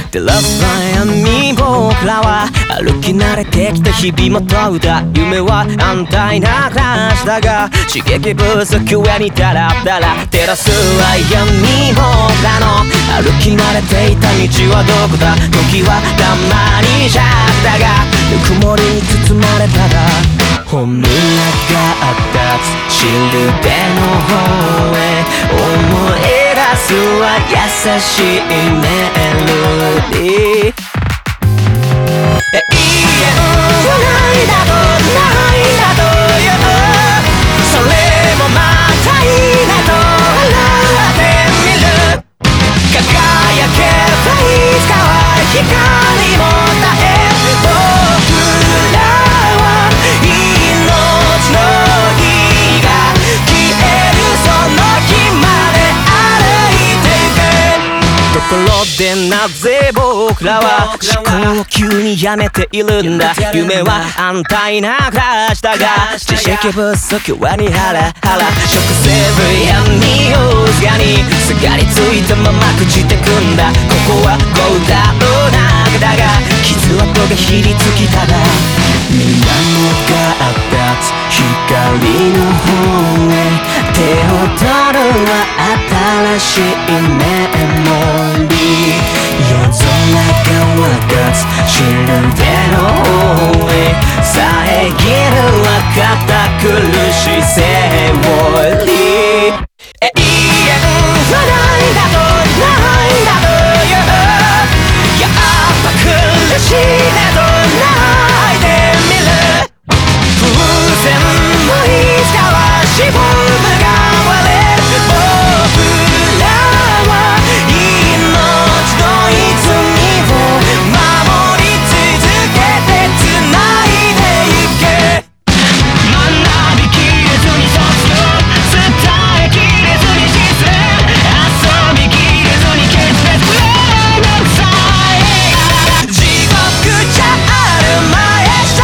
照らす暗闇に僕らは歩き慣れてきた日々も問うた。夢は安泰な暮らしだが刺激不足上にダラダラ照らす暗闇僕らの歩き慣れていた道はどこだ。時はたまにシャクだがぬくもりに包まれたら本音が立つシルベの方へ思い出すは優しいメロディー。永遠はないだとないだというそれもまたいいなと笑ってみる。輝けばいつかは光も絶え僕らは命の火が消えるその日まで歩いてゆく。ところでなぜ僕らは思考を急にやめているんだ。夢は安泰な暮らしだが知識不足はにハラハラ食せぶ闇をすがにすがりついたまま朽ちてくんだ。ここはゴーダの中だが傷跡がひりつきただ水面が立つ光の方へ手を取るは新しいメモリー。夜空が分かつシルベの方へ遮るは堅苦しいセオリー。永遠はないだとないだというやっぱ苦しいねと泣いてみる。風船もいつかはしぼむが割れる。僕らは命の泉を守り続けて繋いでゆけ。学びきれずに卒業伝えきれずに実践遊びきれずに決別めんどくさい地獄じゃあるまいして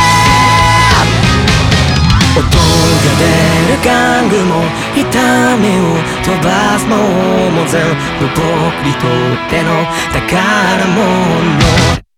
音が出る玩具も痛みを飛ばすのも全部僕にとっての宝物。